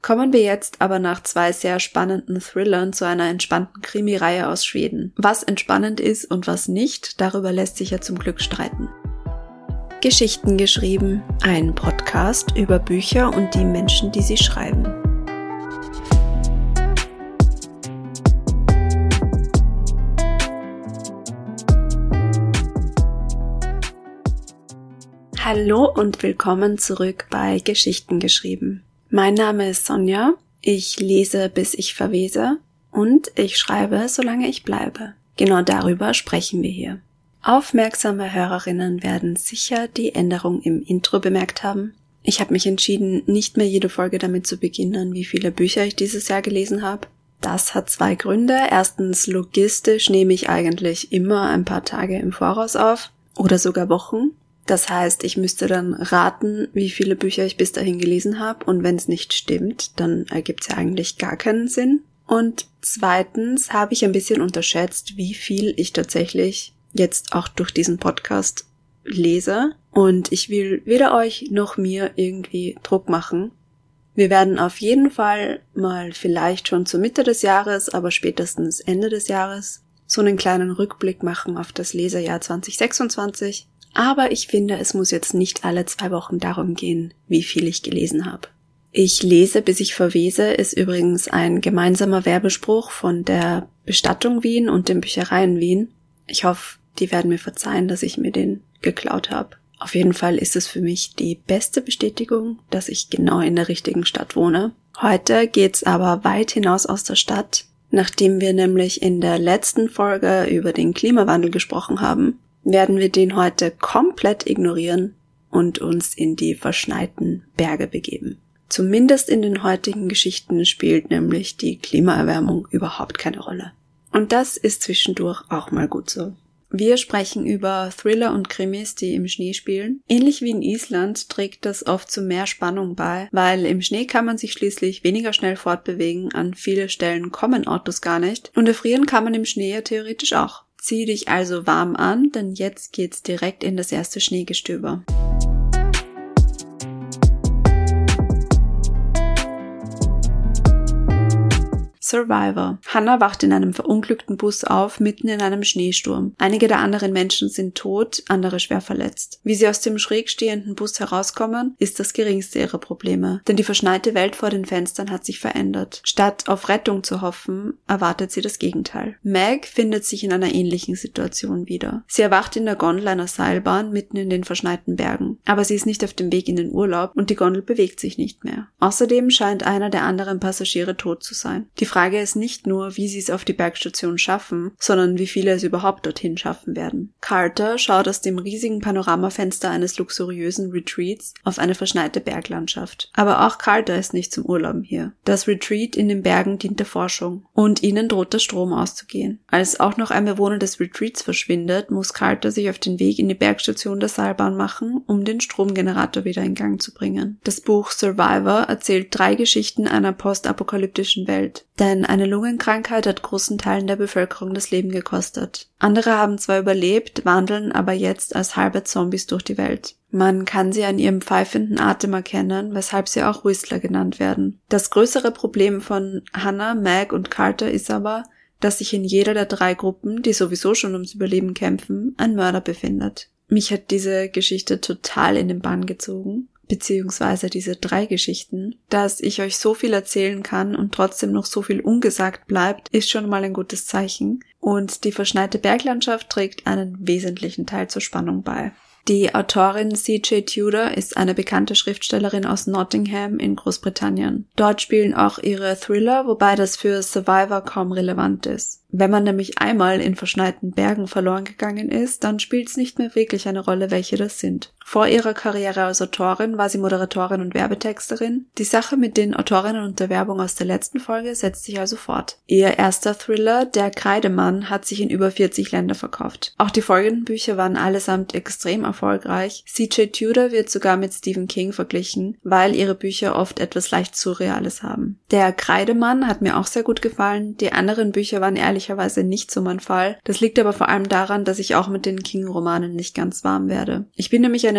Kommen wir jetzt aber nach 2 sehr spannenden Thrillern zu einer entspannten Krimireihe aus Schweden. Was entspannend ist und was nicht, darüber lässt sich ja zum Glück streiten. Geschichten geschrieben, ein Podcast über Bücher und die Menschen, die sie schreiben. Hallo und willkommen zurück bei Geschichten geschrieben. Mein Name ist Sonja, ich lese bis ich verwese und ich schreibe solange ich bleibe. Genau darüber sprechen wir hier. Aufmerksame Hörerinnen werden sicher die Änderung im Intro bemerkt haben. Ich habe mich entschieden, nicht mehr jede Folge damit zu beginnen, wie viele Bücher ich dieses Jahr gelesen habe. Das hat 2 Gründe. Erstens, logistisch nehme ich eigentlich immer ein paar Tage im Voraus auf oder sogar Wochen. Das heißt, ich müsste dann raten, wie viele Bücher ich bis dahin gelesen habe, und wenn es nicht stimmt, dann ergibt es ja eigentlich gar keinen Sinn. Und zweitens habe ich ein bisschen unterschätzt, wie viel ich tatsächlich jetzt auch durch diesen Podcast lese, und ich will weder euch noch mir irgendwie Druck machen. Wir werden auf jeden Fall mal vielleicht schon zur Mitte des Jahres, aber spätestens Ende des Jahres so einen kleinen Rückblick machen auf das Lesejahr 2026. Aber ich finde, es muss jetzt nicht alle 2 Wochen darum gehen, wie viel ich gelesen habe. Ich lese, bis ich verwese, ist übrigens ein gemeinsamer Werbespruch von der Bestattung Wien und den Büchereien Wien. Ich hoffe, die werden mir verzeihen, dass ich mir den geklaut habe. Auf jeden Fall ist es für mich die beste Bestätigung, dass ich genau in der richtigen Stadt wohne. Heute geht's aber weit hinaus aus der Stadt. Nachdem wir nämlich in der letzten Folge über den Klimawandel gesprochen haben, werden wir den heute komplett ignorieren und uns in die verschneiten Berge begeben. Zumindest in den heutigen Geschichten spielt nämlich die Klimaerwärmung überhaupt keine Rolle. Und das ist zwischendurch auch mal gut so. Wir sprechen über Thriller und Krimis, die im Schnee spielen. Ähnlich wie in Island trägt das oft zu mehr Spannung bei, weil im Schnee kann man sich schließlich weniger schnell fortbewegen, an viele Stellen kommen Autos gar nicht, und erfrieren kann man im Schnee ja theoretisch auch. Zieh dich also warm an, denn jetzt geht's direkt in das erste Schneegestöber. Survivor. Hannah wacht in einem verunglückten Bus auf, mitten in einem Schneesturm. Einige der anderen Menschen sind tot, andere schwer verletzt. Wie sie aus dem schräg stehenden Bus herauskommen, ist das geringste ihrer Probleme. Denn die verschneite Welt vor den Fenstern hat sich verändert. Statt auf Rettung zu hoffen, erwartet sie das Gegenteil. Meg findet sich in einer ähnlichen Situation wieder. Sie erwacht in der Gondel einer Seilbahn mitten in den verschneiten Bergen. Aber sie ist nicht auf dem Weg in den Urlaub und die Gondel bewegt sich nicht mehr. Außerdem scheint einer der anderen Passagiere tot zu sein. Die Frage ist nicht nur, wie sie es auf die Bergstation schaffen, sondern wie viele es überhaupt dorthin schaffen werden. Carter schaut aus dem riesigen Panoramafenster eines luxuriösen Retreats auf eine verschneite Berglandschaft. Aber auch Carter ist nicht zum Urlauben hier. Das Retreat in den Bergen dient der Forschung und ihnen droht der Strom auszugehen. Als auch noch ein Bewohner des Retreats verschwindet, muss Carter sich auf den Weg in die Bergstation der Seilbahn machen, um den Stromgenerator wieder in Gang zu bringen. Das Buch Survivor erzählt 3 Geschichten einer postapokalyptischen Welt. Denn eine Lungenkrankheit hat großen Teilen der Bevölkerung das Leben gekostet. Andere haben zwar überlebt, wandeln aber jetzt als halbe Zombies durch die Welt. Man kann sie an ihrem pfeifenden Atem erkennen, weshalb sie auch Whistler genannt werden. Das größere Problem von Hannah, Meg und Carter ist aber, dass sich in jeder der 3 Gruppen, die sowieso schon ums Überleben kämpfen, ein Mörder befindet. Mich hat diese Geschichte total in den Bann gezogen. Beziehungsweise diese 3 Geschichten. Dass ich euch so viel erzählen kann und trotzdem noch so viel ungesagt bleibt, ist schon mal ein gutes Zeichen. Und die verschneite Berglandschaft trägt einen wesentlichen Teil zur Spannung bei. Die Autorin C.J. Tudor ist eine bekannte Schriftstellerin aus Nottingham in Großbritannien. Dort spielen auch ihre Thriller, wobei das für Survivor kaum relevant ist. Wenn man nämlich einmal in verschneiten Bergen verloren gegangen ist, dann spielt es nicht mehr wirklich eine Rolle, welche das sind. Vor ihrer Karriere als Autorin war sie Moderatorin und Werbetexterin. Die Sache mit den Autorinnen und der Werbung aus der letzten Folge setzt sich also fort. Ihr erster Thriller, Der Kreidemann, hat sich in über 40 Länder verkauft. Auch die folgenden Bücher waren allesamt extrem erfolgreich. C.J. Tudor wird sogar mit Stephen King verglichen, weil ihre Bücher oft etwas leicht Surreales haben. Der Kreidemann hat mir auch sehr gut gefallen. Die anderen Bücher waren ehrlicherweise nicht so mein Fall. Das liegt aber vor allem daran, dass ich auch mit den King-Romanen nicht ganz warm werde. Ich bin nämlich eine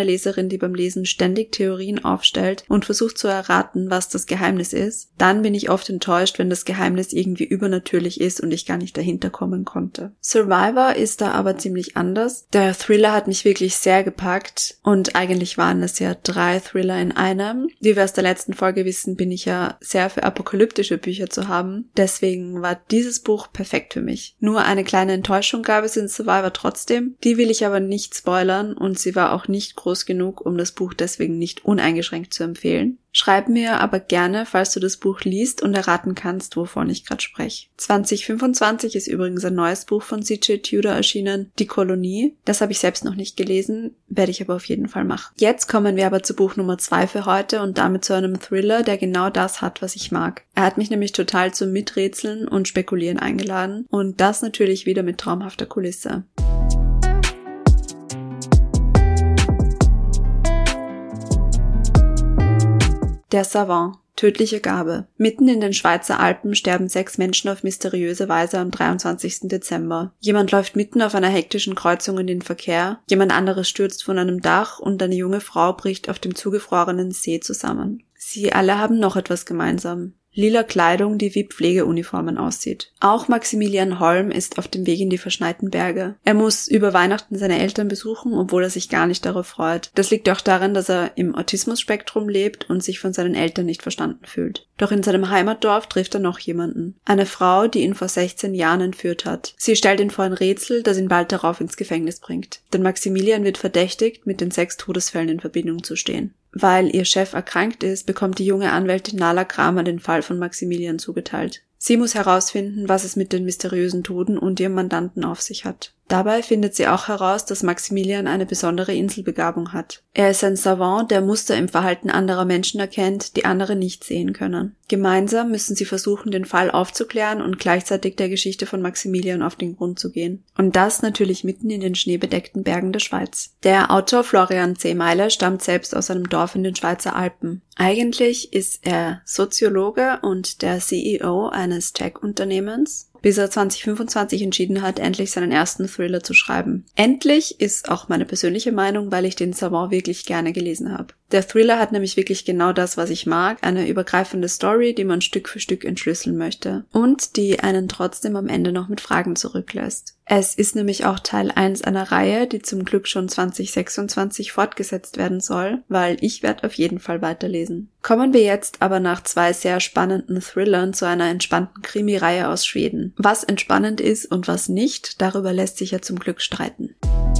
eine Leserin, die beim Lesen ständig Theorien aufstellt und versucht zu erraten, was das Geheimnis ist, dann bin ich oft enttäuscht, wenn das Geheimnis irgendwie übernatürlich ist und ich gar nicht dahinter kommen konnte. Survivor ist da aber ziemlich anders. Der Thriller hat mich wirklich sehr gepackt und eigentlich waren es ja 3 Thriller in einem. Wie wir aus der letzten Folge wissen, bin ich ja sehr für apokalyptische Bücher zu haben. Deswegen war dieses Buch perfekt für mich. Nur eine kleine Enttäuschung gab es in Survivor trotzdem. Die will ich aber nicht spoilern und sie war auch nicht groß genug, um das Buch deswegen nicht uneingeschränkt zu empfehlen. Schreib mir aber gerne, falls du das Buch liest und erraten kannst, wovon ich gerade spreche. 2025 ist übrigens ein neues Buch von C.J. Tudor erschienen, Die Kolonie. Das habe ich selbst noch nicht gelesen, werde ich aber auf jeden Fall machen. Jetzt kommen wir aber zu Buch Nummer 2 für heute und damit zu einem Thriller, der genau das hat, was ich mag. Er hat mich nämlich total zum Miträtseln und Spekulieren eingeladen und das natürlich wieder mit traumhafter Kulisse. Der Savant. Tödliche Gabe. Mitten in den Schweizer Alpen sterben 6 Menschen auf mysteriöse Weise am 23. Dezember. Jemand läuft mitten auf einer hektischen Kreuzung in den Verkehr, jemand anderes stürzt von einem Dach und eine junge Frau bricht auf dem zugefrorenen See zusammen. Sie alle haben noch etwas gemeinsam. Lila Kleidung, die wie Pflegeuniformen aussieht. Auch Maximilian Holm ist auf dem Weg in die verschneiten Berge. Er muss über Weihnachten seine Eltern besuchen, obwohl er sich gar nicht darauf freut. Das liegt auch daran, dass er im Autismus-Spektrum lebt und sich von seinen Eltern nicht verstanden fühlt. Doch in seinem Heimatdorf trifft er noch jemanden. Eine Frau, die ihn vor 16 Jahren entführt hat. Sie stellt ihn vor ein Rätsel, das ihn bald darauf ins Gefängnis bringt. Denn Maximilian wird verdächtigt, mit den 6 Todesfällen in Verbindung zu stehen. Weil ihr Chef erkrankt ist, bekommt die junge Anwältin Nala Kramer den Fall von Maximilian zugeteilt. Sie muss herausfinden, was es mit den mysteriösen Toten und ihrem Mandanten auf sich hat. Dabei findet sie auch heraus, dass Maximilian eine besondere Inselbegabung hat. Er ist ein Savant, der Muster im Verhalten anderer Menschen erkennt, die andere nicht sehen können. Gemeinsam müssen sie versuchen, den Fall aufzuklären und gleichzeitig der Geschichte von Maximilian auf den Grund zu gehen. Und das natürlich mitten in den schneebedeckten Bergen der Schweiz. Der Autor Florian C. Meile stammt selbst aus einem Dorf in den Schweizer Alpen. Eigentlich ist er Soziologe und der CEO eines Tech-Unternehmens, bis er 2025 entschieden hat, endlich seinen ersten Thriller zu schreiben. Endlich ist auch meine persönliche Meinung, weil ich den Savant wirklich gerne gelesen habe. Der Thriller hat nämlich wirklich genau das, was ich mag, eine übergreifende Story, die man Stück für Stück entschlüsseln möchte und die einen trotzdem am Ende noch mit Fragen zurücklässt. Es ist nämlich auch Teil 1 einer Reihe, die zum Glück schon 2026 fortgesetzt werden soll, weil ich werde auf jeden Fall weiterlesen. Kommen wir jetzt aber nach 2 sehr spannenden Thrillern zu einer entspannten Krimi-Reihe aus Schweden. Was entspannend ist und was nicht, darüber lässt sich ja zum Glück streiten.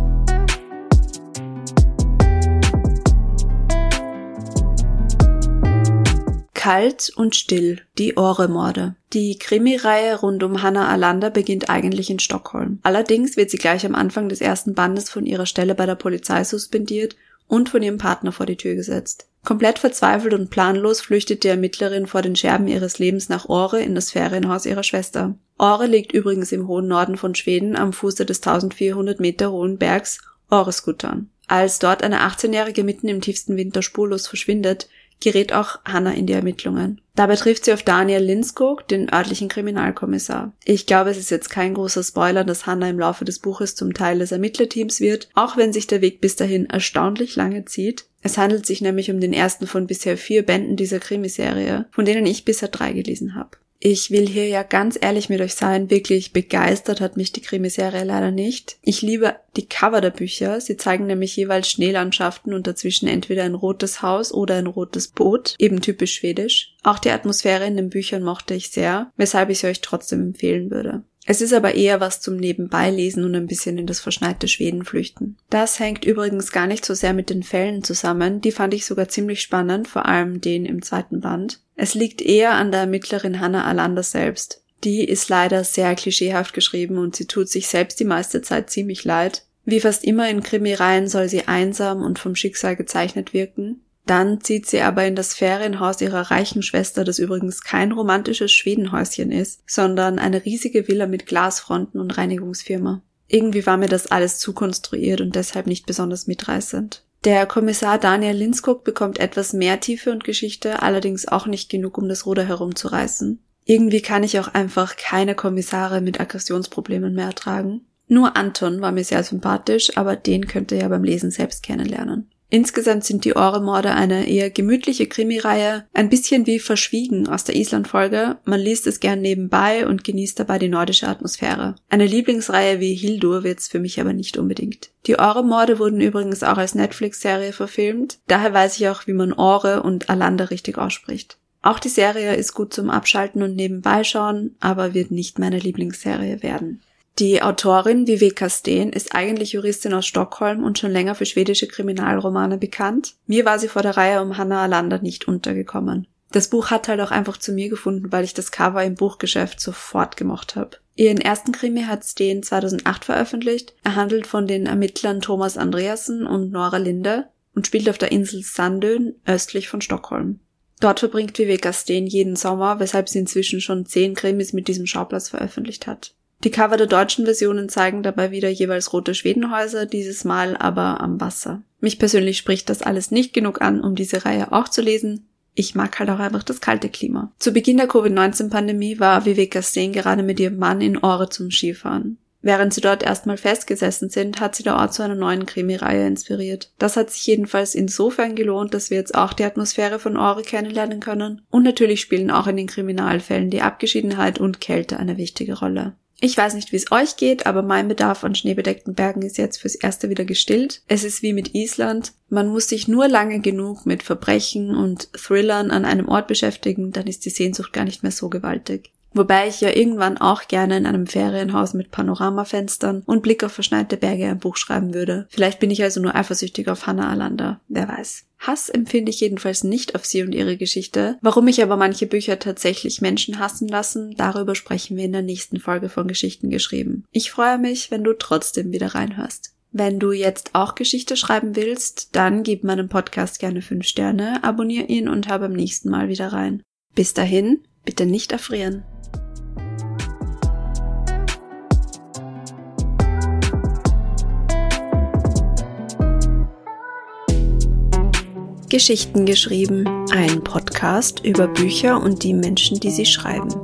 Kalt und still, die Åre-Morde. Die Krimireihe rund um Hanna Alander beginnt eigentlich in Stockholm. Allerdings wird sie gleich am Anfang des ersten Bandes von ihrer Stelle bei der Polizei suspendiert und von ihrem Partner vor die Tür gesetzt. Komplett verzweifelt und planlos flüchtet die Ermittlerin vor den Scherben ihres Lebens nach Åre in das Ferienhaus ihrer Schwester. Åre liegt übrigens im hohen Norden von Schweden am Fuße des 1400 Meter hohen Bergs Åreskutan. Als dort eine 18-Jährige mitten im tiefsten Winter spurlos verschwindet, gerät auch Hanna in die Ermittlungen. Dabei trifft sie auf Daniel Lindskog, den örtlichen Kriminalkommissar. Ich glaube, es ist jetzt kein großer Spoiler, dass Hanna im Laufe des Buches zum Teil des Ermittlerteams wird, auch wenn sich der Weg bis dahin erstaunlich lange zieht. Es handelt sich nämlich um den ersten von bisher 4 Bänden dieser Krimiserie, von denen ich bisher 3 gelesen habe. Ich will hier ja ganz ehrlich mit euch sein, wirklich begeistert hat mich die Krimiserie leider nicht. Ich liebe die Cover der Bücher, sie zeigen nämlich jeweils Schneelandschaften und dazwischen entweder ein rotes Haus oder ein rotes Boot, eben typisch schwedisch. Auch die Atmosphäre in den Büchern mochte ich sehr, weshalb ich sie euch trotzdem empfehlen würde. Es ist aber eher was zum Nebenbeilesen und ein bisschen in das verschneite Schweden flüchten. Das hängt übrigens gar nicht so sehr mit den Fällen zusammen, die fand ich sogar ziemlich spannend, vor allem den im 2. Band. Es liegt eher an der Ermittlerin Hanna Alander selbst. Die ist leider sehr klischeehaft geschrieben und sie tut sich selbst die meiste Zeit ziemlich leid. Wie fast immer in Krimireihen soll sie einsam und vom Schicksal gezeichnet wirken. Dann zieht sie aber in das Ferienhaus ihrer reichen Schwester, das übrigens kein romantisches Schwedenhäuschen ist, sondern eine riesige Villa mit Glasfronten und Reinigungsfirma. Irgendwie war mir das alles zu konstruiert und deshalb nicht besonders mitreißend. Der Kommissar Daniel Lindskog bekommt etwas mehr Tiefe und Geschichte, allerdings auch nicht genug, um das Ruder herumzureißen. Irgendwie kann ich auch einfach keine Kommissare mit Aggressionsproblemen mehr ertragen. Nur Anton war mir sehr sympathisch, aber den könnt ihr ja beim Lesen selbst kennenlernen. Insgesamt sind die Ore-Morde eine eher gemütliche Krimireihe, ein bisschen wie Verschwiegen aus der Island-Folge. Man liest es gern nebenbei und genießt dabei die nordische Atmosphäre. Eine Lieblingsreihe wie Hildur wird's für mich aber nicht unbedingt. Die Ore-Morde wurden übrigens auch als Netflix-Serie verfilmt, daher weiß ich auch, wie man Ore und Alanda richtig ausspricht. Auch die Serie ist gut zum Abschalten und nebenbei schauen, aber wird nicht meine Lieblingsserie werden. Die Autorin Viveka Sten ist eigentlich Juristin aus Stockholm und schon länger für schwedische Kriminalromane bekannt. Mir war sie vor der Reihe um Hanna Alanda nicht untergekommen. Das Buch hat halt auch einfach zu mir gefunden, weil ich das Cover im Buchgeschäft sofort gemocht habe. Ihren ersten Krimi hat Sten 2008 veröffentlicht. Er handelt von den Ermittlern Thomas Andreasen und Nora Linde und spielt auf der Insel Sandön östlich von Stockholm. Dort verbringt Viveka Sten jeden Sommer, weshalb sie inzwischen schon 10 Krimis mit diesem Schauplatz veröffentlicht hat. Die Cover der deutschen Versionen zeigen dabei wieder jeweils rote Schwedenhäuser, dieses Mal aber am Wasser. Mich persönlich spricht das alles nicht genug an, um diese Reihe auch zu lesen. Ich mag halt auch einfach das kalte Klima. Zu Beginn der Covid-19-Pandemie war Viveka Sten gerade mit ihrem Mann in Åre zum Skifahren. Während sie dort erstmal festgesessen sind, hat sie der Ort zu einer neuen Krimireihe inspiriert. Das hat sich jedenfalls insofern gelohnt, dass wir jetzt auch die Atmosphäre von Åre kennenlernen können. Und natürlich spielen auch in den Kriminalfällen die Abgeschiedenheit und Kälte eine wichtige Rolle. Ich weiß nicht, wie es euch geht, aber mein Bedarf an schneebedeckten Bergen ist jetzt fürs Erste wieder gestillt. Es ist wie mit Island. Man muss sich nur lange genug mit Verbrechen und Thrillern an einem Ort beschäftigen, dann ist die Sehnsucht gar nicht mehr so gewaltig. Wobei ich ja irgendwann auch gerne in einem Ferienhaus mit Panoramafenstern und Blick auf verschneite Berge ein Buch schreiben würde. Vielleicht bin ich also nur eifersüchtig auf Hanna Alanda, wer weiß. Hass empfinde ich jedenfalls nicht auf sie und ihre Geschichte. Warum mich aber manche Bücher tatsächlich Menschen hassen lassen, darüber sprechen wir in der nächsten Folge von Geschichten geschrieben. Ich freue mich, wenn du trotzdem wieder reinhörst. Wenn du jetzt auch Geschichte schreiben willst, dann gib meinem Podcast gerne 5 Sterne, abonniere ihn und hör beim nächsten Mal wieder rein. Bis dahin, bitte nicht erfrieren. Geschichten geschrieben, ein Podcast über Bücher und die Menschen, die sie schreiben.